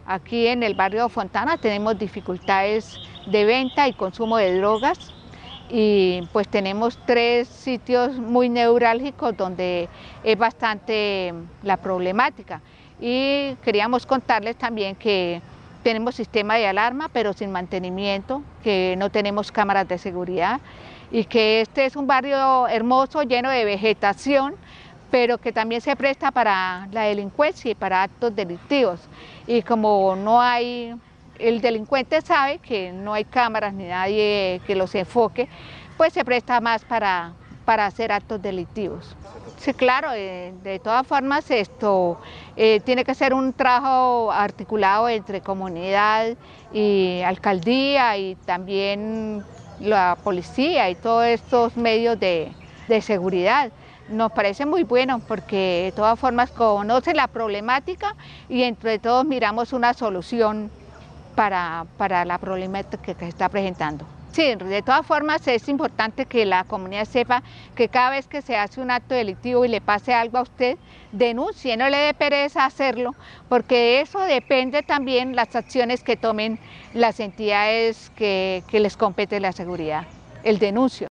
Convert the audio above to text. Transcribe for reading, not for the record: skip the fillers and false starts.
Aquí en el barrio Fontana tenemos dificultades de venta y consumo de drogas y pues tenemos 3 sitios muy neurálgicos donde es bastante la problemática. Y queríamos contarles también que tenemos sistema de alarma pero sin mantenimiento, que no tenemos cámaras de seguridad y que este es un barrio hermoso lleno de vegetación, pero que también se presta para la delincuencia y para actos delictivos. Y como no hay, el delincuente sabe que no hay cámaras ni nadie que los enfoque, pues se presta más para hacer actos delictivos. Sí, claro, de todas formas esto tiene que ser un trabajo articulado entre comunidad y alcaldía y también la policía y todos estos medios de seguridad. Nos parece muy bueno porque de todas formas conoce la problemática y entre todos miramos una solución para la problemática que se está presentando. Sí, de todas formas es importante que la comunidad sepa que cada vez que se hace un acto delictivo y le pase algo a usted, denuncie, no le dé pereza hacerlo, porque de eso depende también las acciones que tomen las entidades que les compete la seguridad, el denuncio.